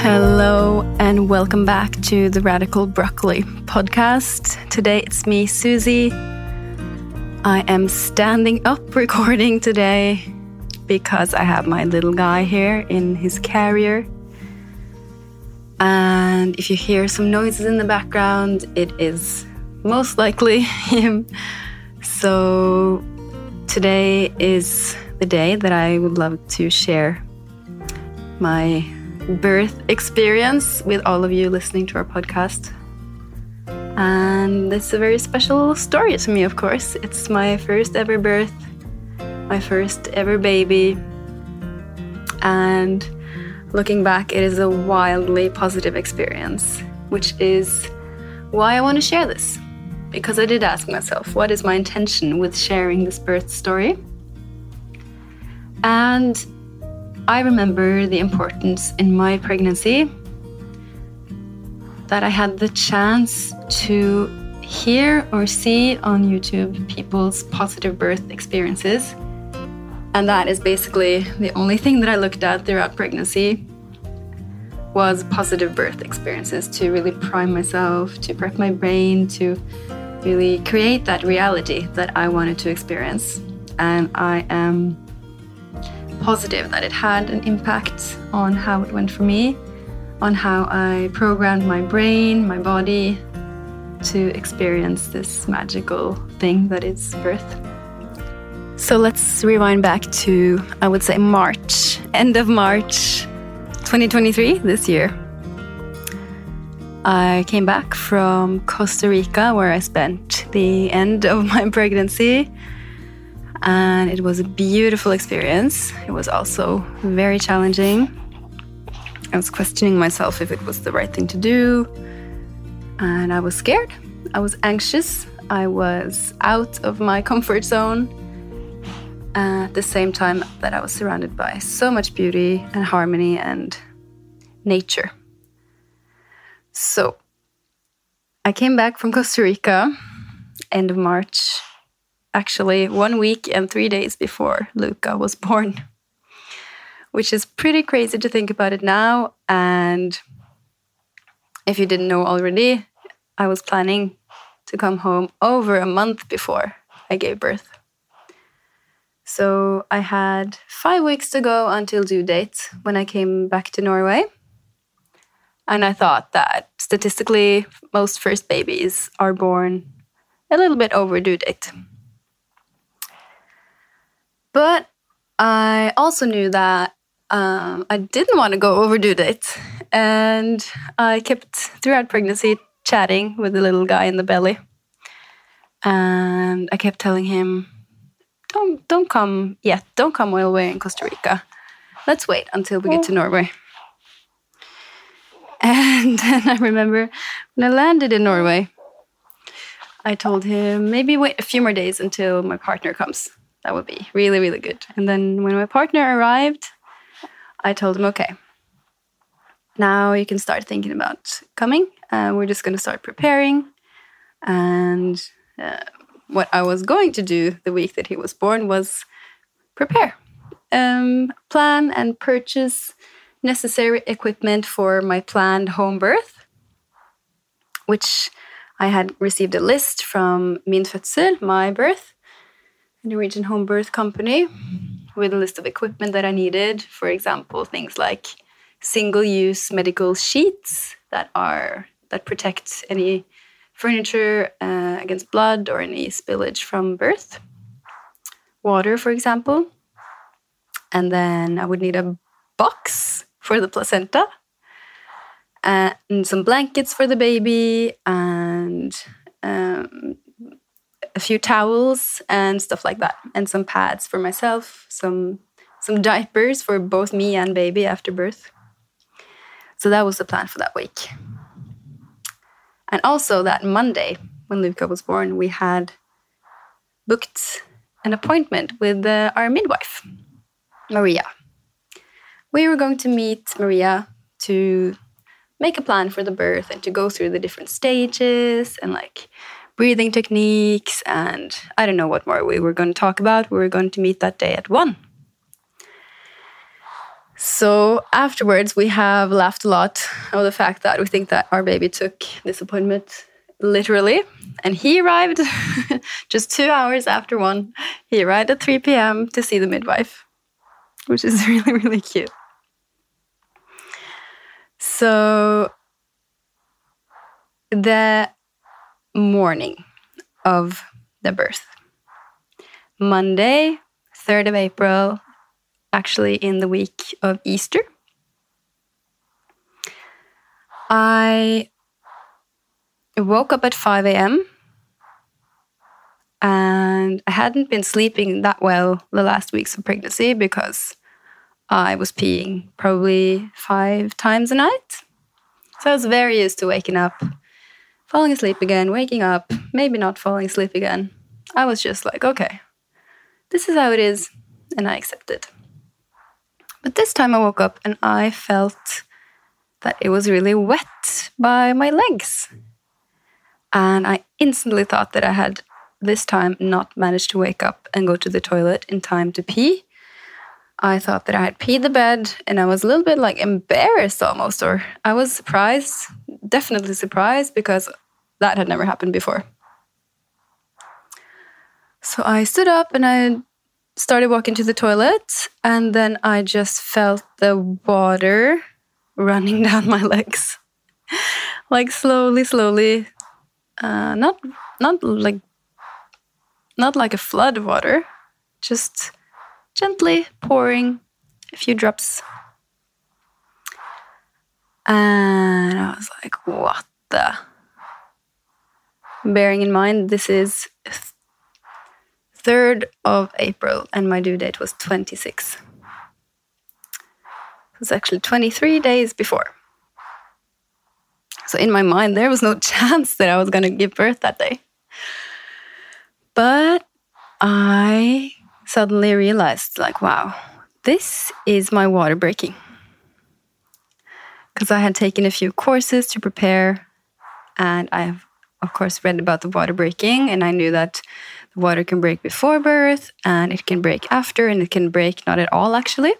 Hello and welcome back to the Radical Broccoli podcast. Today it's me, Susie. I am standing up recording today because I have my little guy here in his carrier. And if you hear some noises in the background, it is most likely him. So today is the day that I would love to share my birth experience with all of you listening to our podcast. And it's a very special story to me, of course. It's my first ever birth, my first ever baby. And looking back, it is a wildly positive experience, which is why I want to share this. Because I did ask myself, what is my intention with sharing this birth story? And I remember the importance in my pregnancy that I had the chance to hear or see on YouTube people's positive birth experiences. And that is basically the only thing that I looked at throughout pregnancy was positive birth experiences, to really prime myself, to prep my brain, to really create that reality that I wanted to experience. And I am positive that it had an impact on how it went for me, on how I programmed my brain, my body to experience this magical thing that is birth. So let's rewind back to, I would say, March, end of March 2023, this year. I came back from Costa Rica, where I spent the end of my pregnancy. And it was a beautiful experience. It was also very challenging. I was questioning myself if it was the right thing to do. And I was scared. I was anxious. I was out of my comfort zone. At the same time that I was surrounded by so much beauty and harmony and nature. So I came back from Costa Rica, end of March. Actually, 1 week and 3 days before Luca was born, which is pretty crazy to think about it now. And if you didn't know already, I was planning to come home over a month before I gave birth. So I had 5 weeks to go until due date when I came back to Norway. And I thought that statistically, most first babies are born a little bit over due date. But I also knew that I didn't want to go over due date. And I kept, throughout pregnancy, chatting with the little guy in the belly. And I kept telling him, don't come yet. Don't come while we're in Costa Rica. Let's wait until we get to Norway. And then I remember when I landed in Norway, I told him, maybe wait a few more days until my partner comes. That would be really, really good. And then when my partner arrived, I told him, okay, now you can start thinking about coming. We're just going to start preparing. And what I was going to do the week that he was born was prepare, plan and purchase necessary equipment for my planned home birth, which I had received a list from Min Fødsel, my birth, a Norwegian home birth company, with a list of equipment that I needed. For example, things like single-use medical sheets that protect any furniture against blood or any spillage from birth. Water, for example. And then I would need a box for the placenta, and some blankets for the baby, and a few towels and stuff like that, and some pads for myself, some diapers for both me and baby after birth. So that was the plan for that week. And also that Monday, when Luca was born, we had booked an appointment with our midwife, Maria. We were going to meet Maria to make a plan for the birth and to go through the different stages and like breathing techniques, and I don't know what more we were going to talk about. We were going to meet that day at 1. So afterwards, we have laughed a lot of the fact that we think that our baby took this appointment literally. And he arrived just 2 hours after 1. He arrived at 3 p.m. to see the midwife, which is really, really cute. So the morning of the birth, Monday, 3rd of April, actually in the week of Easter, I woke up at 5 a.m. and I hadn't been sleeping that well the last weeks of pregnancy because I was peeing probably 5 times a night. So I was very used to waking up, falling asleep again, waking up, maybe not falling asleep again. I was just like, okay, this is how it is, and I accepted. But this time I woke up and I felt that it was really wet by my legs. And I instantly thought that I had this time not managed to wake up and go to the toilet in time to pee. I thought that I had peed the bed, and I was a little bit like embarrassed almost, or I was surprised, definitely surprised, because that had never happened before. So I stood up and I started walking to the toilet, and then I just felt the water running down my legs. Like slowly, not like a flood of water, just gently pouring a few drops. And I was like, what the? Bearing in mind, this is 3rd of April and my due date was 26. It was actually 23 days before. So in my mind, there was no chance that I was going to give birth that day. But I suddenly realized, like, wow, this is my water breaking. Because I had taken a few courses to prepare, and I have, of course, read about the water breaking, and I knew that the water can break before birth, and it can break after, and it can break not at all, actually.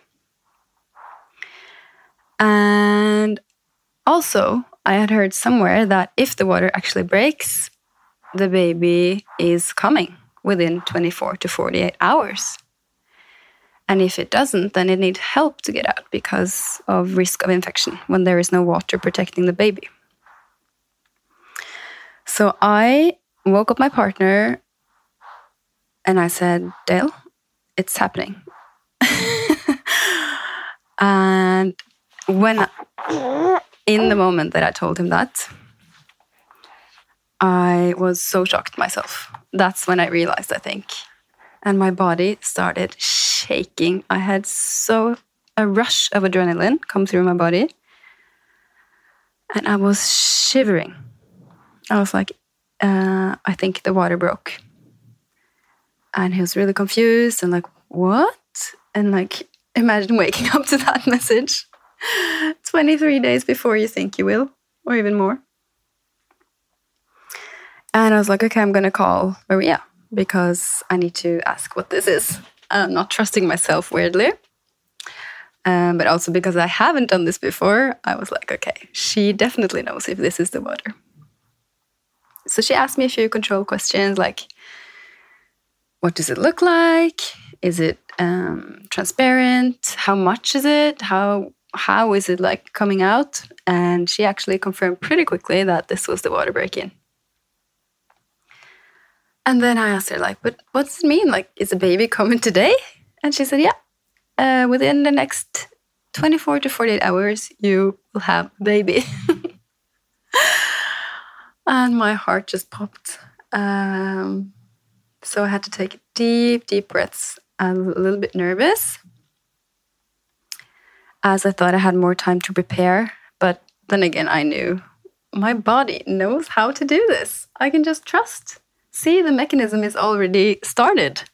And also, I had heard somewhere that if the water actually breaks, the baby is coming within 24 to 48 hours. And if it doesn't, then it needs help to get out because of risk of infection when there is no water protecting the baby. So I woke up my partner and I said, Dale, it's happening. And when in the moment that I told him that, I was so shocked myself. That's when I realized, I think. And my body started shaking. I had a rush of adrenaline come through my body. And I was shivering. I was like, I think the water broke. And he was really confused and like, what? And like, imagine waking up to that message 23 days before you think you will, or even more. And I was like, okay, I'm going to call Maria because I need to ask what this is. I'm not trusting myself, weirdly. But also because I haven't done this before, I was like, okay, she definitely knows if this is the water. So she asked me a few control questions like, what does it look like? Is it transparent? How much is it? How is it like coming out? And she actually confirmed pretty quickly that this was the water break-in. And then I asked her like, but what does it mean? Like, is the baby coming today? And she said, yeah, within the next 24 to 48 hours, you will have a baby. And my heart just popped. So I had to take deep breaths. I'm a little bit nervous, as I thought I had more time to prepare. But then again, I knew my body knows how to do this. I can just trust. See, the mechanism is already started.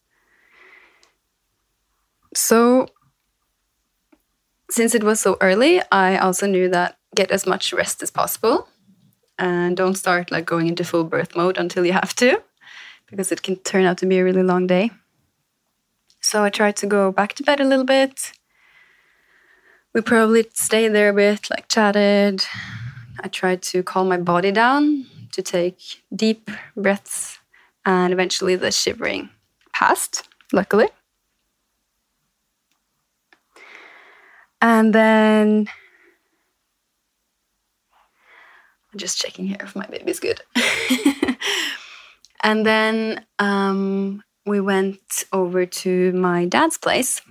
So since it was so early, I also knew that get as much rest as possible. And don't start like going into full birth mode until you have to, because it can turn out to be a really long day. So I tried to go back to bed a little bit. we probably stayed there a bit, like chatted. I tried to calm my body down, to take deep breaths, and eventually the shivering passed, luckily. And then, I'm just checking here if my baby's good. And then we went over to my dad's place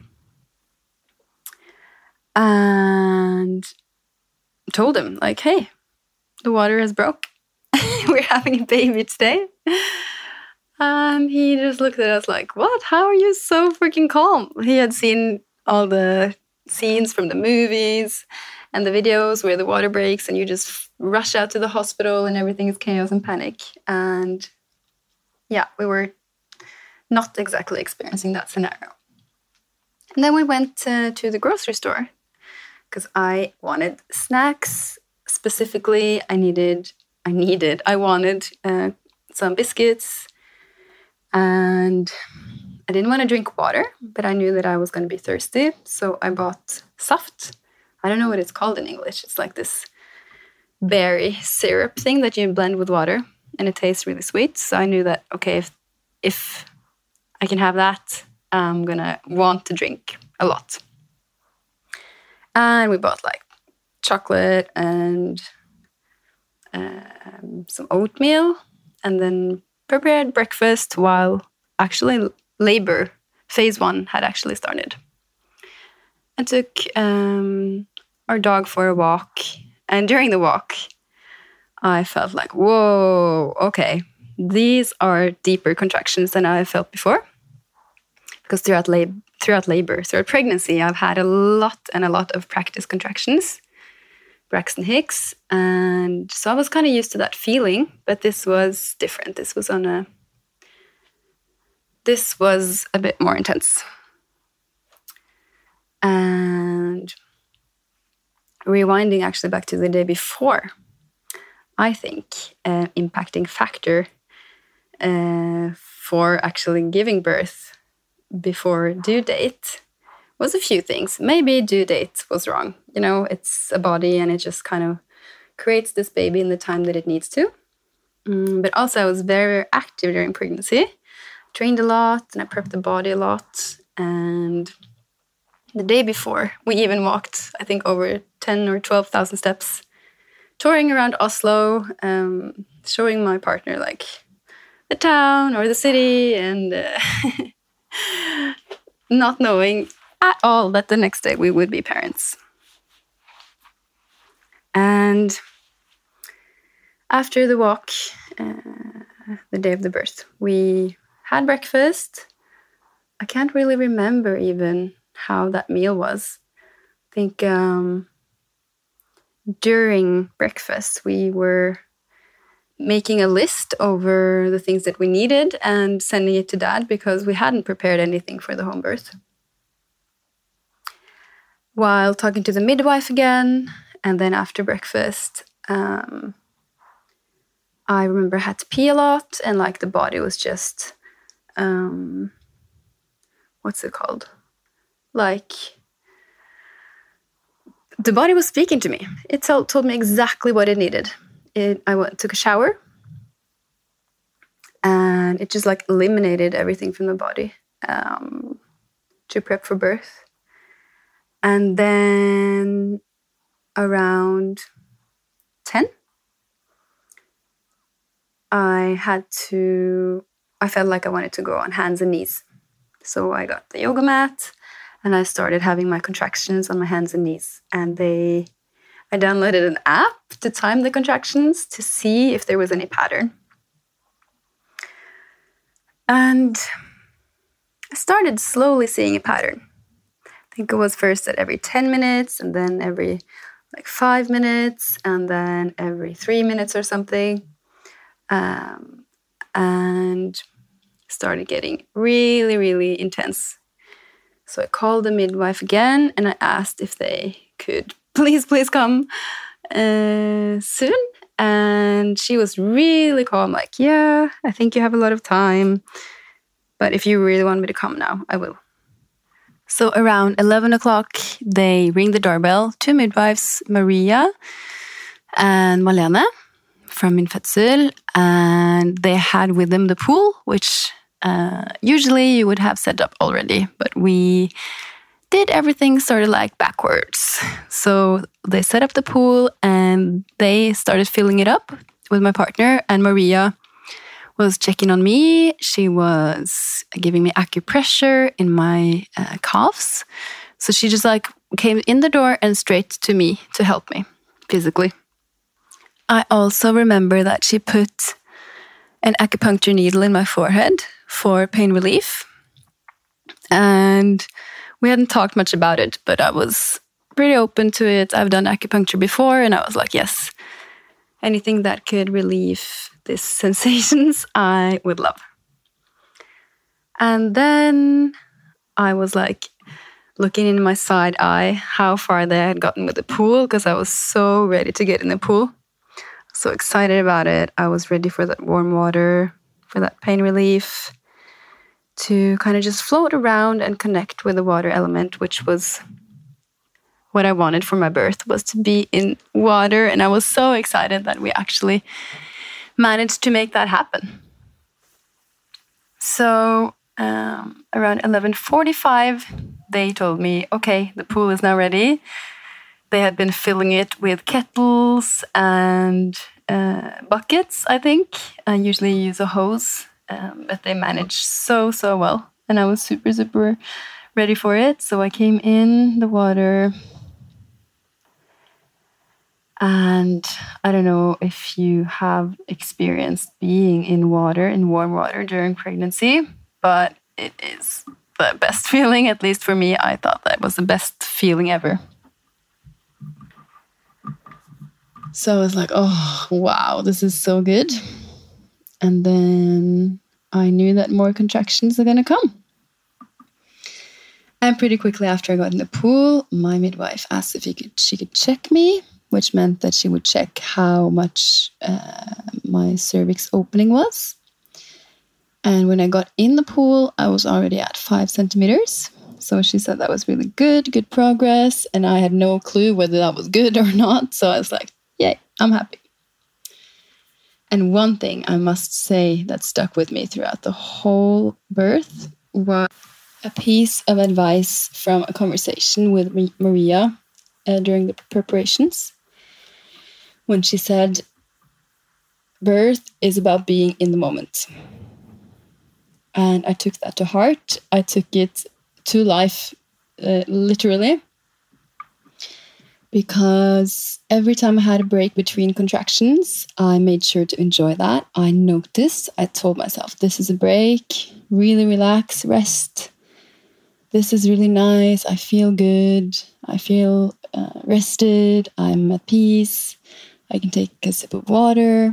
and told him, like, hey, the water has broke. We're having a baby today. And he just looked at us like, what? How are you so freaking calm? He had seen all the scenes from the movies and the videos where the water breaks and you just rush out to the hospital and everything is chaos and panic. And yeah, we were not exactly experiencing that scenario. And then we went to the grocery store because I wanted snacks. Specifically, I wanted some biscuits, and I didn't want to drink water, but I knew that I was going to be thirsty, so I bought saft. I don't know what it's called in English. It's like this berry syrup thing that you blend with water, and it tastes really sweet. So I knew that, okay, if I can have that, I'm going to want to drink a lot. And we bought like chocolate and some oatmeal, and then prepared breakfast while actually labor phase 1 had actually started. I took our dog for a walk, and during the walk I felt like, whoa, okay, these are deeper contractions than I felt before, because throughout pregnancy I've had a lot of practice contractions, Braxton Hicks, and so I was kind of used to that feeling, but this was different. This was a bit more intense. And rewinding actually back to the day before, I think an impacting factor for actually giving birth before due date was a few things. Maybe due date was wrong. You know, it's a body and it just kind of creates this baby in the time that it needs to. But also I was very active during pregnancy. Trained a lot and I prepped the body a lot. And the day before, we even walked, I think, over 10 or 12,000 steps, touring around Oslo, showing my partner like the town or the city, and not knowing at all that the next day we would be parents. And after the walk, the day of the birth, we had breakfast. I can't really remember even how that meal was. I think during breakfast we were making a list over the things that we needed and sending it to Dad because we hadn't prepared anything for the home birth. While talking to the midwife again, and then after breakfast, I remember I had to pee a lot, and like the body was just, what's it called? Like, the body was speaking to me. It told me exactly what it needed. Took a shower, and it just like eliminated everything from the body to prep for birth. And then around 10, I felt like I wanted to go on hands and knees. So I got the yoga mat and I started having my contractions on my hands and knees. And I downloaded an app to time the contractions to see if there was any pattern. And I started slowly seeing a pattern. I think it was first at every 10 minutes and then every 5 minutes and then every 3 minutes or something. And started getting really, really intense. So I called the midwife again and I asked if they could please come soon. And she was really calm, like, yeah, I think you have a lot of time, but if you really want me to come now, I will. So around 11 o'clock, they ring the doorbell. 2 midwives, Maria and Malene from Min Fødsel, and they had with them the pool, which usually you would have set up already, but we did everything sort of like backwards. So they set up the pool and they started filling it up with my partner, and Maria was checking on me. She was giving me acupressure in my calves. So she just like came in the door and straight to me to help me physically. I also remember that she put an acupuncture needle in my forehead for pain relief. And we hadn't talked much about it, but I was pretty open to it. I've done acupuncture before, and I was like, yes, anything that could relieve these sensations, I would love. And then I was like looking in my side eye how far they had gotten with the pool, because I was so ready to get in the pool. So excited about it. I was ready for that warm water, for that pain relief, to kind of just float around and connect with the water element, which was what I wanted for my birth, was to be in water. And I was so excited that we actually managed to make that happen. So around 11:45, they told me, okay, the pool is now ready. They had been filling it with kettles and buckets, I think. I usually use a hose, but they managed so well. And I was super ready for it. So I came in the water. And I don't know if you have experienced being in water, in warm water during pregnancy, but it is the best feeling. At least for me, I thought that was the best feeling ever. So I was like, oh, wow, this is so good. And then I knew that more contractions are going to come. And pretty quickly after I got in the pool, my midwife asked if she could check me, which meant that she would check how much my cervix opening was. And when I got in the pool, I was already at 5 centimeters. So she said that was really good progress. And I had no clue whether that was good or not. So I was like, yay, I'm happy. And one thing I must say that stuck with me throughout the whole birth was a piece of advice from a conversation with Maria during the preparations, when she said, birth is about being in the moment. And I took that to heart. I took it to life, literally. Because every time I had a break between contractions, I made sure to enjoy that. I noticed, I told myself, this is a break, really relax, rest. This is really nice. I feel good. I feel rested. I'm at peace. I can take a sip of water.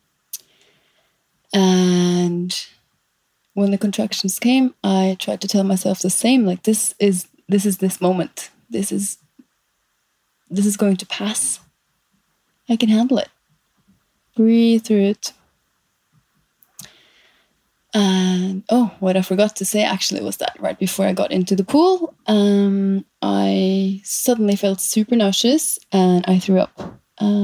And when the contractions came, I tried to tell myself the same. Like, this is this moment. This is going to pass. I can handle it. Breathe through it. And what I forgot to say actually was that right before I got into the pool, I suddenly felt super nauseous and I threw up,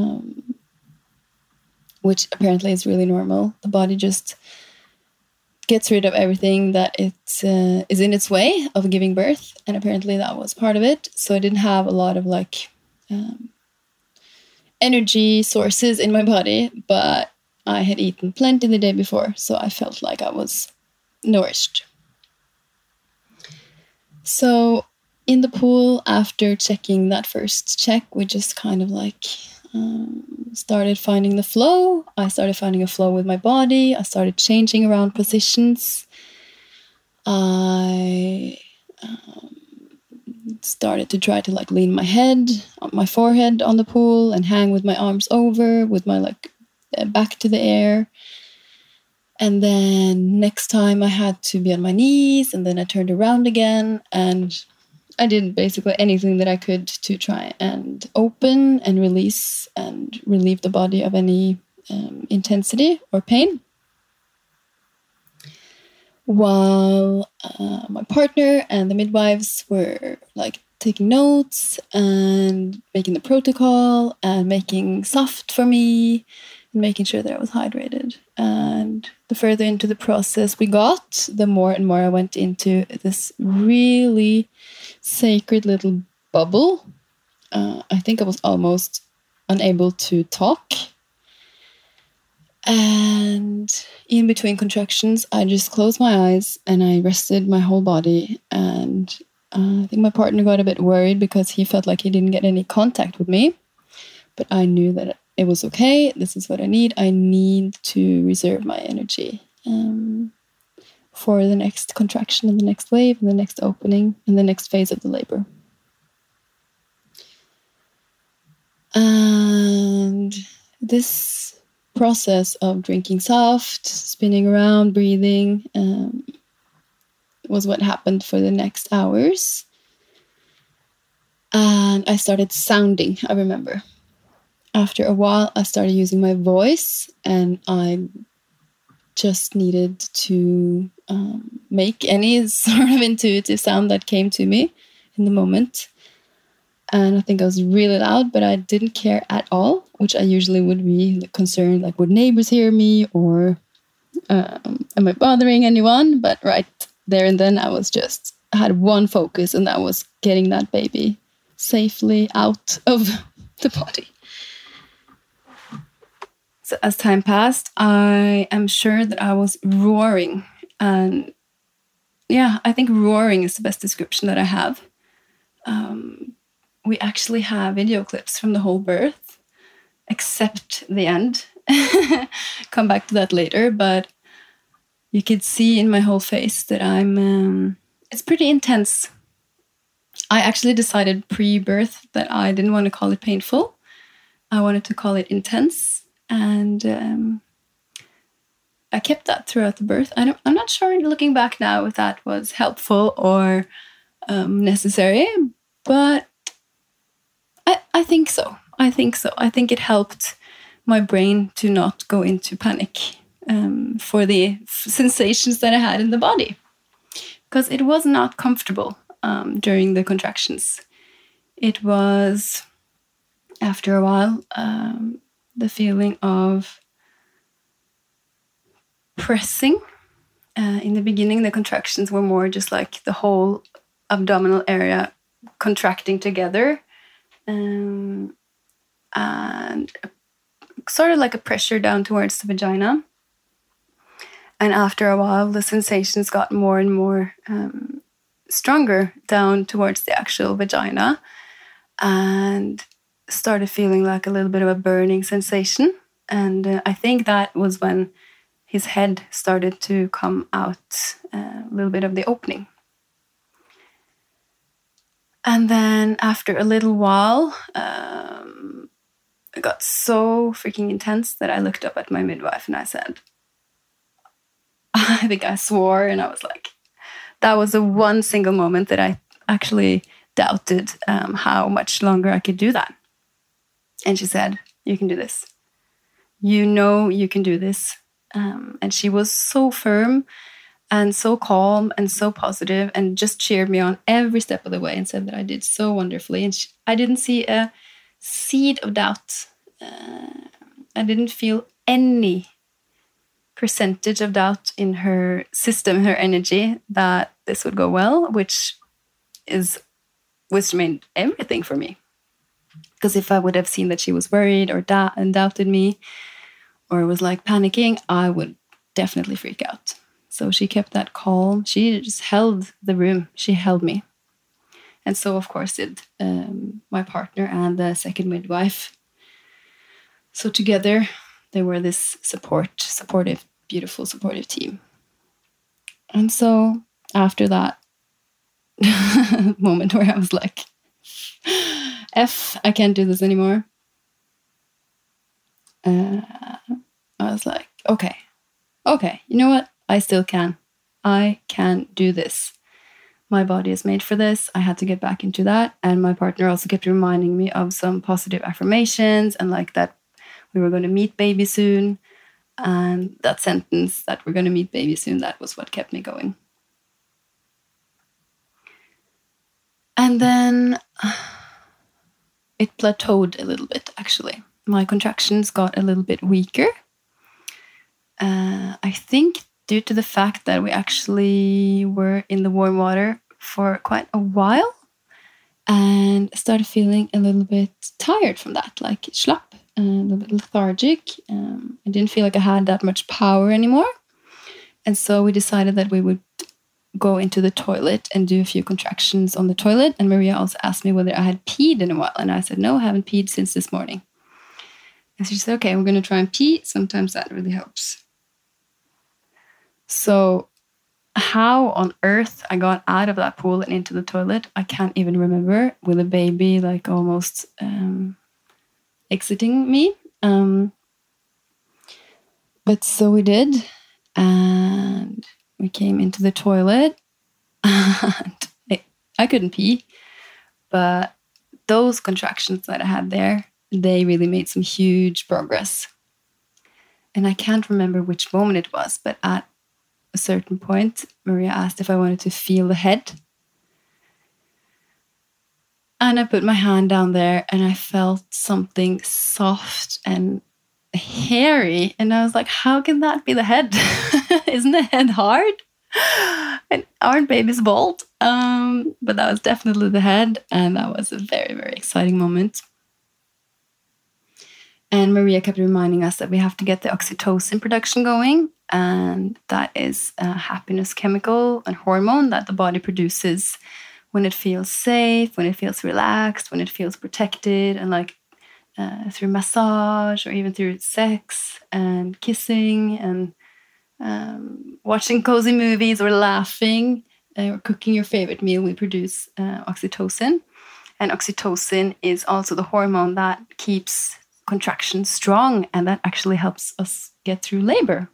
which apparently is really normal. The body just gets rid of everything that it is in its way of giving birth, and apparently that was part of it. So I didn't have a lot of energy sources in my body, but I had eaten plenty the day before, so I felt like I was nourished. So in the pool, after checking that first check, we just kind of started finding the flow. I started finding a flow with my body. I started changing around positions. I started to try to lean my head, my forehead on the pool and hang with my arms over, with my back to the air. And then next time I had to be on my knees, and then I turned around again, and I did basically anything that I could to try and open and release and relieve the body of any intensity or pain. while my partner and the midwives were like taking notes and making the protocol and making soft for me and making sure that I was hydrated. And the further into the process we got, the more and more I went into this really sacred little bubble. I think I was almost unable to talk. And in between contractions, I just closed my eyes and I rested my whole body. And I think my partner got a bit worried because he felt like he didn't get any contact with me. But I knew that it was okay. This is what I need. I need to reserve my energy for the next contraction and the next wave and the next opening and the next phase of the labor. And this process of drinking soft, spinning around, breathing, was what happened for the next hours. And I started sounding, I remember. After a while, I started using my voice, and I just needed to make any sort of intuitive sound that came to me in the moment. And I think I was really loud, but I didn't care at all, which I usually would be concerned, like, would neighbors hear me, or am I bothering anyone? But right there and then, I had one focus, and that was getting that baby safely out of the body. So as time passed, I am sure that I was roaring. And yeah, I think roaring is the best description that I have. We actually have video clips from the whole birth, except the end. Come back to that later, but you could see in my whole face that it's pretty intense. I actually decided pre-birth that I didn't want to call it painful. I wanted to call it intense. And I kept that throughout the birth. I'm not sure, looking back now, if that was helpful or necessary, but I think so. I think it helped my brain to not go into panic for the sensations that I had in the body, because it was not comfortable during the contractions. It was, after a while, the feeling of pressing. In the beginning, the contractions were more just like the whole abdominal area contracting together, and sort of like a pressure down towards the vagina. And after a while, the sensations got more and more stronger down towards the actual vagina, and started feeling like a little bit of a burning sensation. And I think that was when his head started to come out, a little bit of the opening. And then after a little while, it got so freaking intense that I looked up at my midwife and I said, I think I swore, and I was like, that was the one single moment that I actually doubted how much longer I could do that. And she said, you can do this. You know you can do this. And she was so firm and so calm and so positive, and just cheered me on every step of the way and said that I did so wonderfully. And I didn't see a seed of doubt. I didn't feel any percentage of doubt in her system, her energy, that this would go well, which made everything for me. Because if I would have seen that she was worried or doubted me, or was like panicking, I would definitely freak out. So she kept that calm. She just held the room. She held me. And so, of course, did my partner and the second midwife. So together, they were this supportive, beautiful, supportive team. And so after that moment where I was like, I can't do this anymore. I was like, okay, you know what? I still can. I can do this. My body is made for this. I had to get back into that. And my partner also kept reminding me of some positive affirmations, and like that we were going to meet baby soon. And that sentence that we're going to meet baby soon, that was what kept me going. And then it plateaued a little bit, actually. My contractions got a little bit weaker. I think due to the fact that we actually were in the warm water for quite a while and started feeling a little bit tired from that, like slapp, a little bit lethargic. I didn't feel like I had that much power anymore. And so we decided that we would go into the toilet and do a few contractions on the toilet. And Maria also asked me whether I had peed in a while. And I said, no, I haven't peed since this morning. And she said, okay, we're going to try and pee. Sometimes that really helps. So how on earth I got out of that pool and into the toilet, I can't even remember, with a baby like almost exiting me. But so we did. And we came into the toilet. And I couldn't pee. But those contractions that I had there, they really made some huge progress. And I can't remember which moment it was, but at a certain point, Maria asked if I wanted to feel the head. And I put my hand down there and I felt something soft and hairy. And I was like, how can that be the head? Isn't the head hard? And aren't babies bald? But that was definitely the head. And that was a very, very exciting moment. And Maria kept reminding us that we have to get the oxytocin production going. And that is a happiness chemical and hormone that the body produces when it feels safe, when it feels relaxed, when it feels protected, and like through massage or even through sex and kissing and watching cozy movies or laughing or cooking your favorite meal, we produce oxytocin. And oxytocin is also the hormone that keeps contractions strong, and that actually helps us get through labor.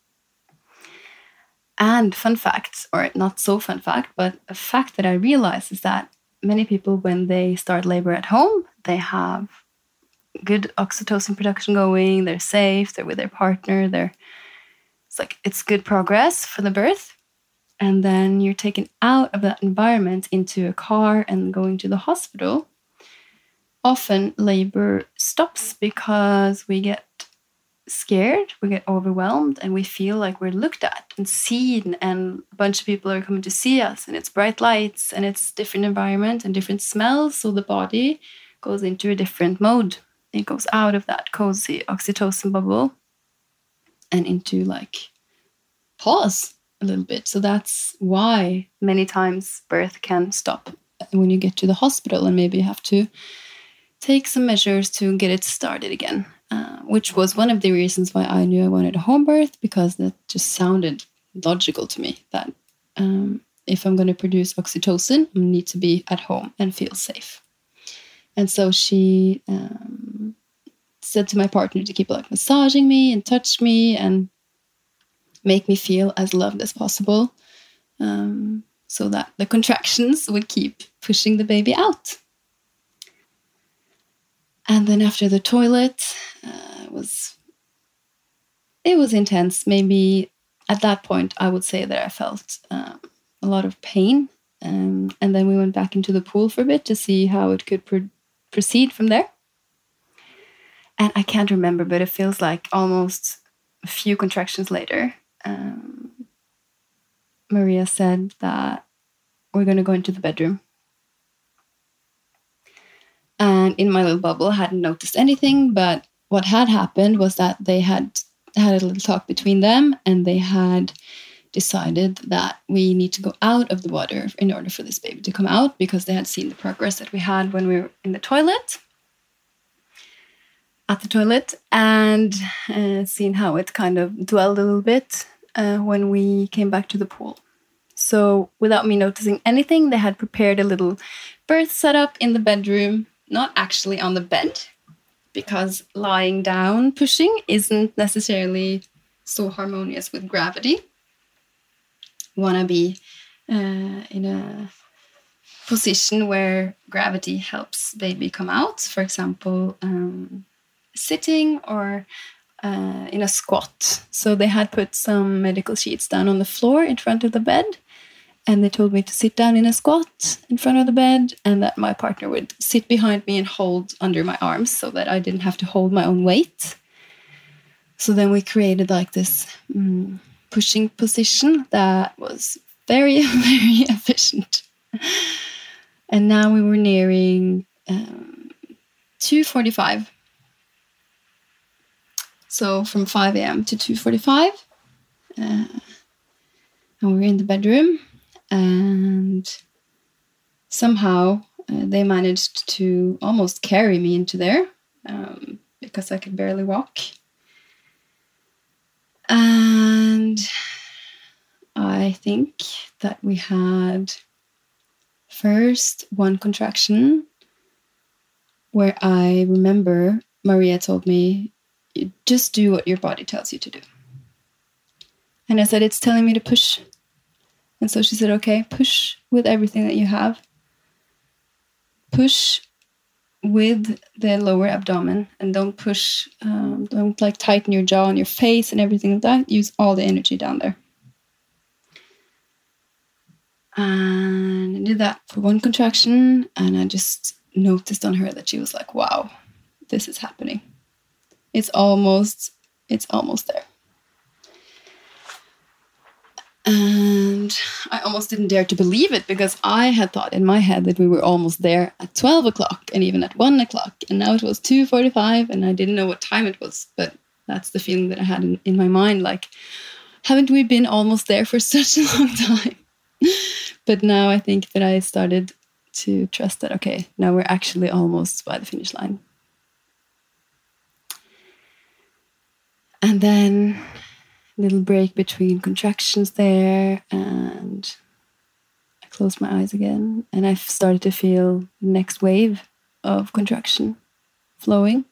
And fun fact, or not so fun fact, but a fact that I realized is that many people, when they start labor at home, they have good oxytocin production going, they're safe, they're with their partner, it's good progress for the birth. And then you're taken out of that environment into a car and going to the hospital. Often labor stops because we get scared, we get overwhelmed, and we feel like we're looked at and seen, and a bunch of people are coming to see us, and it's bright lights and it's different environment and different smells. So the body goes into a different mode. It goes out of that cozy oxytocin bubble and into like pause a little bit. So that's why many times birth can stop when you get to the hospital, and maybe you have to take some measures to get it started again, which was one of the reasons why I knew I wanted a home birth, because that just sounded logical to me, that if I'm going to produce oxytocin, I need to be at home and feel safe. And so she said to my partner to keep like massaging me and touch me and make me feel as loved as possible, so that the contractions would keep pushing the baby out. And then after the toilet, it was intense. Maybe at that point, I would say that I felt a lot of pain. And then we went back into the pool for a bit to see how it could proceed from there. And I can't remember, but it feels like almost a few contractions later, Maria said that we're going to go into the bedroom. And in my little bubble, I hadn't noticed anything, but what had happened was that they had a little talk between them, and they had decided that we need to go out of the water in order for this baby to come out, because they had seen the progress that we had when we were in the toilet, and seen how it kind of dwelled a little bit when we came back to the pool. So without me noticing anything, they had prepared a little birth setup in the bedroom, not actually on the bed, because lying down pushing isn't necessarily so harmonious with gravity. You want to be in a position where gravity helps baby come out. For example, sitting or in a squat. So they had put some medical sheets down on the floor in front of the bed. And they told me to sit down in a squat in front of the bed, and that my partner would sit behind me and hold under my arms so that I didn't have to hold my own weight. So then we created like this pushing position that was very, very efficient. And now we were nearing 2:45. So from 5 a.m. to 2:45. And we were in the bedroom. And somehow they managed to almost carry me into there because I could barely walk. And I think that we had first one contraction where I remember Maria told me, "You just do what your body tells you to do." And I said, "It's telling me to push." And so she said, "Okay, push with everything that you have. Push with the lower abdomen, and don't push, don't like tighten your jaw and your face and everything like that. Use all the energy down there." And I did that for one contraction, and I just noticed on her that she was like, "Wow, this is happening. It's almost there." And I almost didn't dare to believe it, because I had thought in my head that we were almost there at 12 o'clock and even at 1 o'clock. And now it was 2:45 and I didn't know what time it was. But that's the feeling that I had in my mind. Like, haven't we been almost there for such a long time? But now I think that I started to trust that, okay, now we're actually almost by the finish line. And then little break between contractions there, and I closed my eyes again, and I started to feel the next wave of contraction flowing.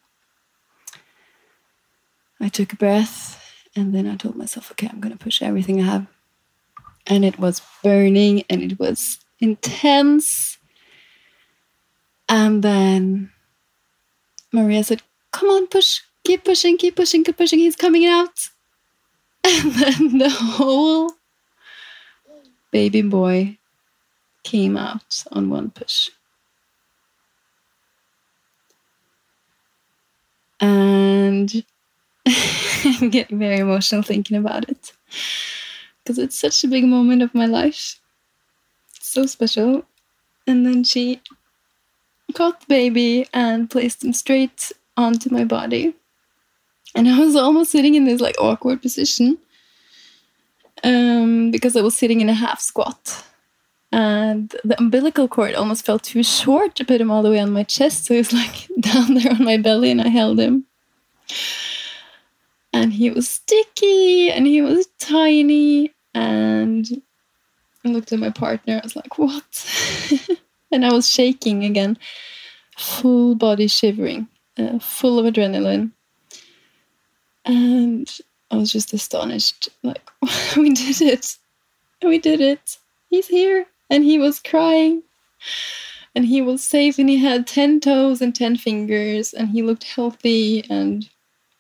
I took a breath, and then I told myself, okay, I'm going to push everything I have. And it was burning, and it was intense. And then Maria said, "Come on, push, keep pushing, keep pushing, keep pushing. He's coming out." And then the whole baby boy came out on one push. And I'm getting very emotional thinking about it, because it's such a big moment of my life. It's so special. And then she caught the baby and placed him straight onto my body. And I was almost sitting in this like awkward position because I was sitting in a half squat. And the umbilical cord almost felt too short to put him all the way on my chest. So he was like down there on my belly, and I held him. And he was sticky and he was tiny. And I looked at my partner. I was like, what? And I was shaking again, full body shivering, full of adrenaline. And I was just astonished. Like, we did it. We did it. He's here. And he was crying. And he was safe. And he had 10 toes and 10 fingers. And he looked healthy. And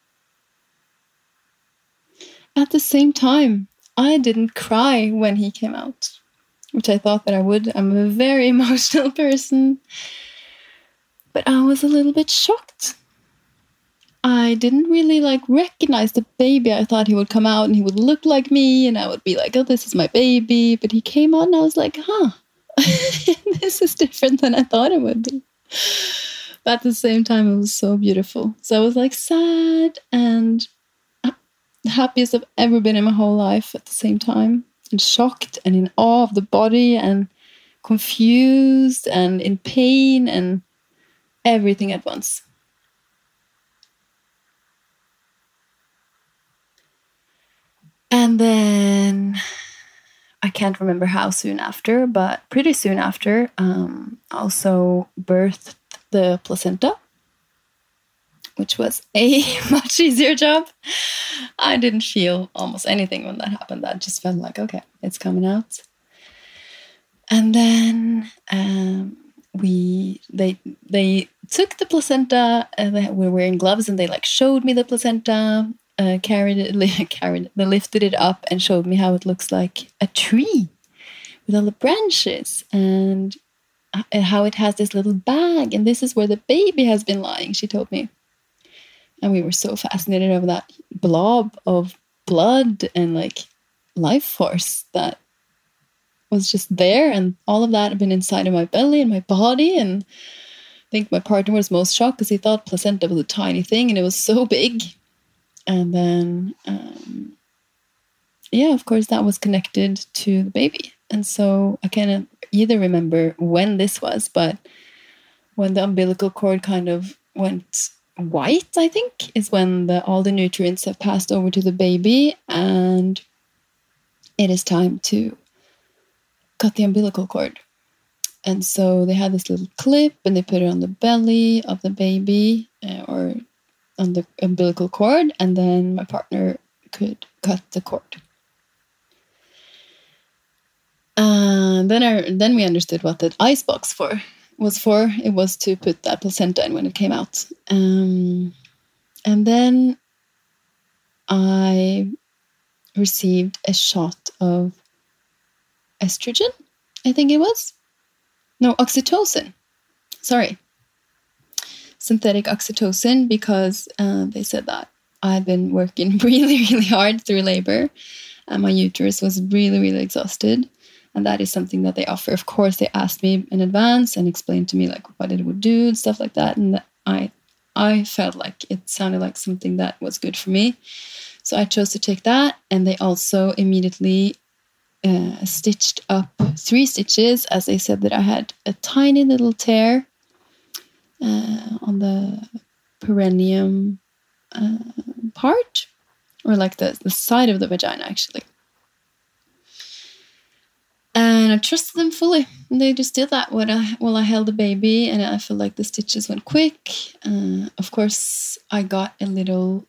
at the same time, I didn't cry when he came out, which I thought that I would. I'm a very emotional person. But I was a little bit shocked. I didn't really recognize the baby. I thought he would come out and he would look like me, and I would be like, oh, this is my baby. But he came out and I was like, huh, this is different than I thought it would be. But at the same time, it was so beautiful. So I was sad and the happiest I've ever been in my whole life at the same time, and shocked and in awe of the body, and confused and in pain, and everything at once. And then I can't remember how soon after, but pretty soon after, also birthed the placenta, which was a much easier job. I didn't feel almost anything when that happened. I just felt like, okay, it's coming out. And then they took the placenta, and we were wearing gloves, and they like showed me the placenta, they lifted it up and showed me how it looks like a tree with all the branches, and how it has this little bag, and this is where the baby has been lying, she told me. And we were so fascinated over that blob of blood and like life force that was just there, and all of that had been inside of my belly and my body. And I think my partner was most shocked because he thought placenta was a tiny thing, and it was so big. And then, of course, that was connected to the baby. And so I can't either remember when this was, but when the umbilical cord kind of went white, I think, is when all the nutrients have passed over to the baby, and it is time to cut the umbilical cord. And so they had this little clip, and they put it on the belly of the baby, or on the umbilical cord, and then my partner could cut the cord. And then we understood what the icebox was for. It was to put that placenta in when it came out. And then I received a shot of estrogen, I think it was. No, oxytocin. Sorry. Synthetic oxytocin, because they said that I had been working really, really hard through labor, and my uterus was really, really exhausted. And that is something that they offer. Of course, they asked me in advance and explained to me like what it would do and stuff like that. And I felt like it sounded like something that was good for me. So I chose to take that. And they also immediately stitched up 3 stitches, as they said that I had a tiny little tear on the perineum part, or like the side of the vagina, actually. And I trusted them fully. And they just did that while I held the baby, and I feel like the stitches went quick. Of course, I got a little,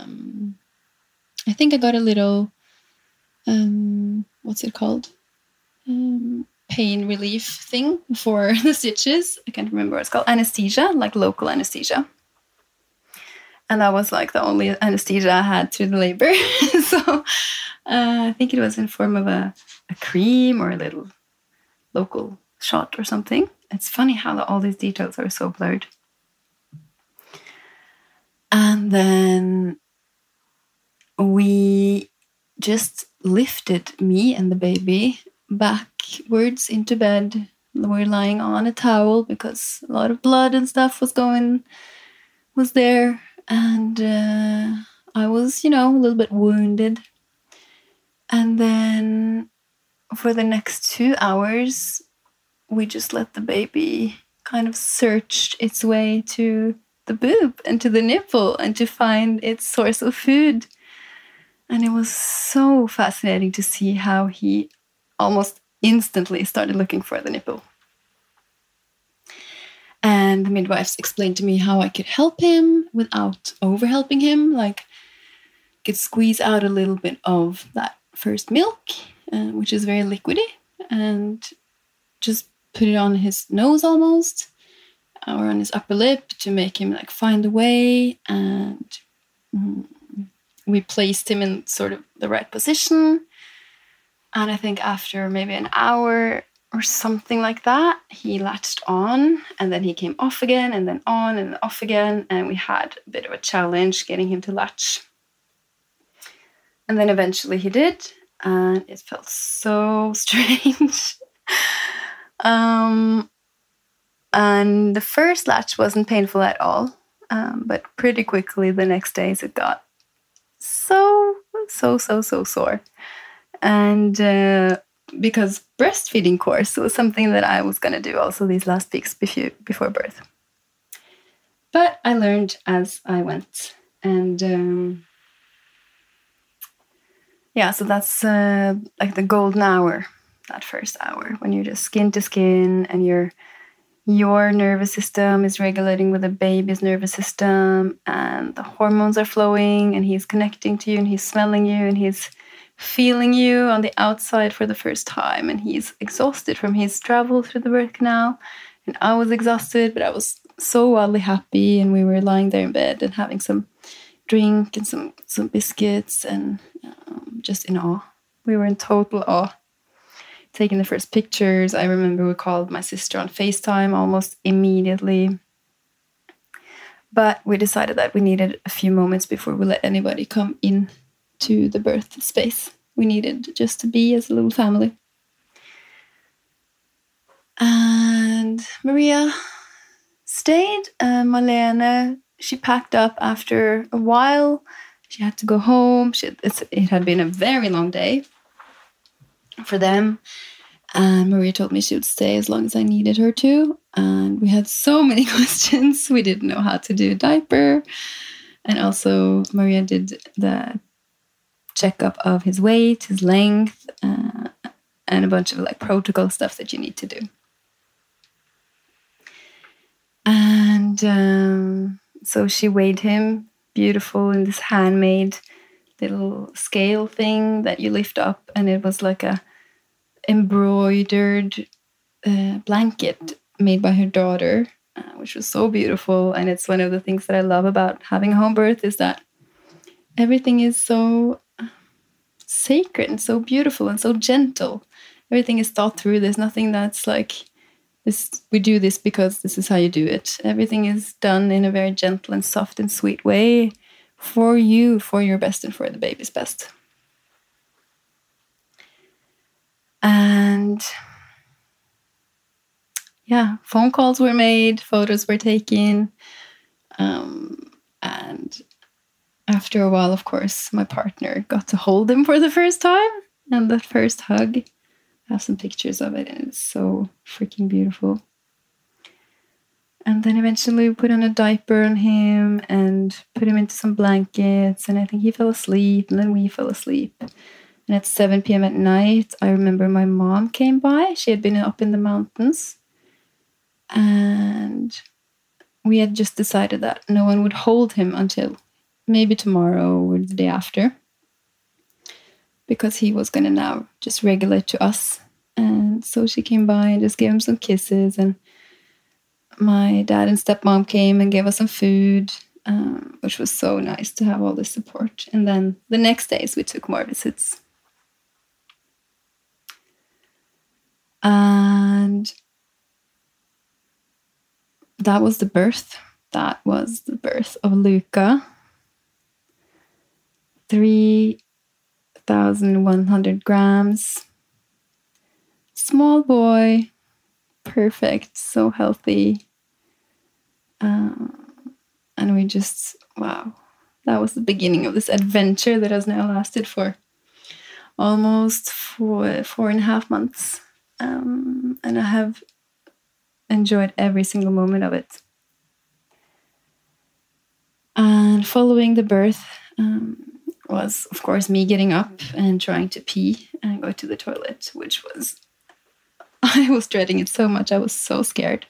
I think I got a little, what's it called? Pain relief thing for the stitches. I can't remember what it's called. Anesthesia, like local anesthesia. And that was like the only anesthesia I had through the labor. So I think it was in form of a cream or a little local shot or something. It's funny how all these details are so blurred. And then we just lifted me and the baby backwards into bed. We were lying on a towel because a lot of blood and stuff was there. And I was, a little bit wounded. And then for the next 2 hours, we just let the baby kind of search its way to the boob and to the nipple and to find its source of food. And it was so fascinating to see how he almost instantly started looking for the nipple. And the midwives explained to me how I could help him without over-helping him. Like, could squeeze out a little bit of that first milk, which is very liquidy, and just put it on his nose almost, or on his upper lip, to make him like find a way. And we placed him in sort of the right position. And I think after maybe an hour or something like that, he latched on, and then he came off again, and then on and off again. And we had a bit of a challenge getting him to latch. And then eventually he did, and it felt so strange. And the first latch wasn't painful at all, but pretty quickly the next days it got so sore. And because breastfeeding course was something that I was going to do also these last weeks before birth. But I learned as I went. And so that's like the golden hour, that first hour, when you're just skin to skin, and your nervous system is regulating with the baby's nervous system, and the hormones are flowing, and he's connecting to you, and he's smelling you, and he's feeling you on the outside for the first time, and he's exhausted from his travel through the birth canal. And I was exhausted, but I was so wildly happy, and we were lying there in bed and having some drink and some biscuits, and just in awe. We were in total awe. Taking the first pictures. I remember we called my sister on FaceTime almost immediately. But we decided that we needed a few moments before we let anybody come in to the birth space. We needed just to be as a little family. And Maria stayed. Malene, she packed up after a while. She had to go home. It had been a very long day for them. And Maria told me she would stay as long as I needed her to. And we had so many questions. We didn't know how to do a diaper. And also Maria did the checkup of his weight, his length, and a bunch of like protocol stuff that you need to do. And so she weighed him, beautiful, in this handmade little scale thing that you lift up, and it was like a embroidered blanket made by her daughter, which was so beautiful. And it's one of the things that I love about having a home birth, is that everything is so sacred and so beautiful and so gentle. Everything is thought through. There's nothing that's like this, we do this because this is how you do it. Everything is done in a very gentle and soft and sweet way for you, for your best, and for the baby's best. And yeah, phone calls were made, photos were taken. And after a while, of course, my partner got to hold him for the first time. And that first hug, I have some pictures of it, and it's so freaking beautiful. And then eventually we put on a diaper on him and put him into some blankets. And I think he fell asleep, and then we fell asleep. And at 7 p.m. at night, I remember my mom came by. She had been up in the mountains. And we had just decided that no one would hold him until maybe tomorrow or the day after, because he was going to now just regulate to us. And so she came by and just gave him some kisses. And my dad and stepmom came and gave us some food, which was so nice to have all this support. And then the next days we took more visits. And that was the birth. That was the birth of Luca. 3,100 grams. Small boy. Perfect. So healthy. And we just, wow. That was the beginning of this adventure that has now lasted for almost 4.5 months. And I have enjoyed every single moment of it. And following the birth was, of course, me getting up and trying to pee and go to the toilet, which was, I was dreading it so much. I was so scared.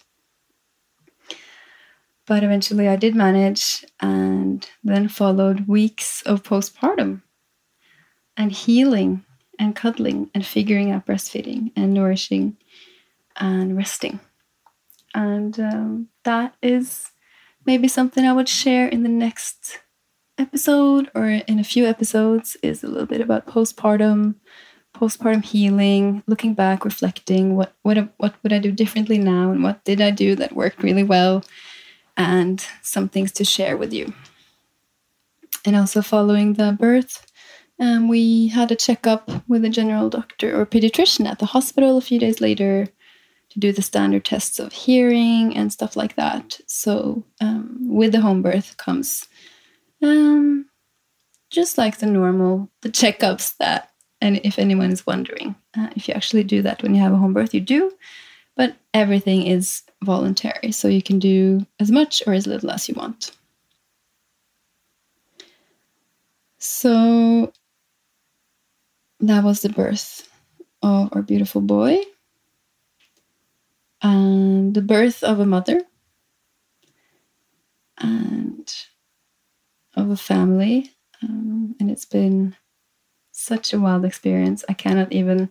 But eventually I did manage, and then followed weeks of postpartum and healing and cuddling and figuring out breastfeeding and nourishing and resting. And that is maybe something I would share in the next episode, or in a few episodes, is a little bit about postpartum healing, looking back, reflecting, what would I do differently now, and what did I do that worked really well, and some things to share with you. And also following the birth, we had a checkup with a general doctor or pediatrician at the hospital a few days later to do the standard tests of hearing and stuff like that. So with the home birth comes just like the checkups that, and if anyone is wondering, if you actually do that when you have a home birth, you do, but everything is voluntary, so you can do as much or as little as you want. So that was the birth of our beautiful boy, and the birth of a mother, and of a family. And it's been such a wild experience. I cannot even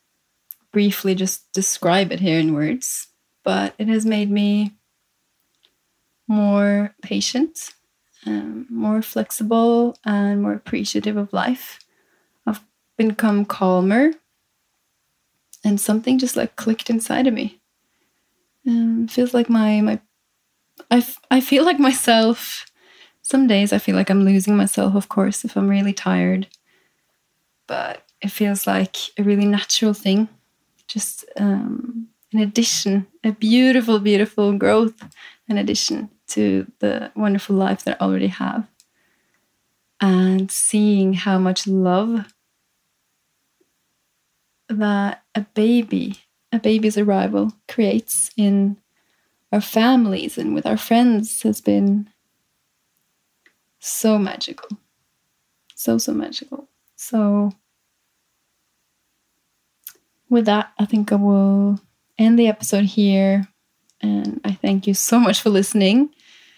briefly just describe it here in words, but it has made me more patient, more flexible, and more appreciative of life. I've become calmer, and something just like clicked inside of me. Feels like I feel like myself. Some days I feel like I'm losing myself, of course, if I'm really tired. But it feels like a really natural thing. Just an addition, a beautiful, beautiful growth, an addition to the wonderful life that I already have. And seeing how much love that a baby's arrival creates in our families and with our friends has been so magical. So magical. So with that, I think I will end the episode here. And I thank you so much for listening.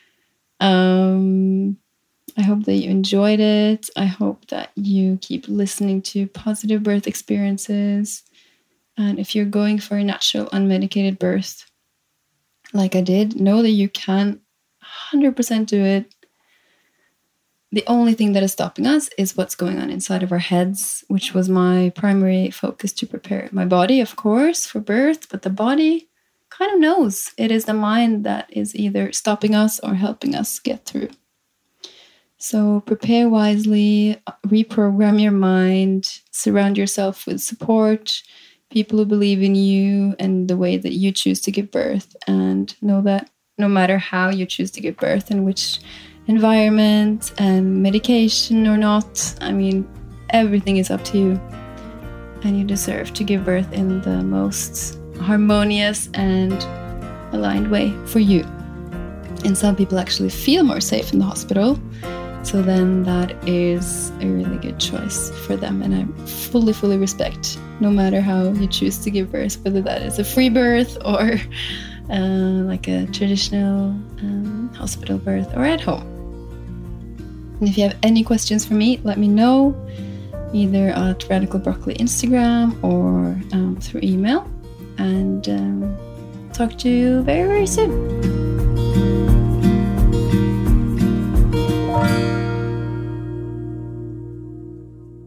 I hope that you enjoyed it. I hope that you keep listening to positive birth experiences. And if you're going for a natural, unmedicated birth, like I did, know that you can 100% do it. The only thing that is stopping us is what's going on inside of our heads, which was my primary focus to prepare my body, of course, for birth. But the body kind of knows. It is the mind that is either stopping us or helping us get through. So prepare wisely, reprogram your mind, surround yourself with support, people who believe in you and the way that you choose to give birth. And know that no matter how you choose to give birth and which environment and medication or not, I mean, everything is up to you. And you deserve to give birth in the most harmonious and aligned way for you. And some people actually feel more safe in the hospital. So then that is a really good choice for them. And I fully respect, no matter how you choose to give birth, whether that is a free birth or like a traditional hospital birth or at home. And if you have any questions for me, let me know, either at Radical Broccoli Instagram or through email. And talk to you very, very soon.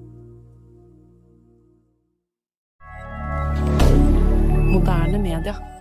Moderne media.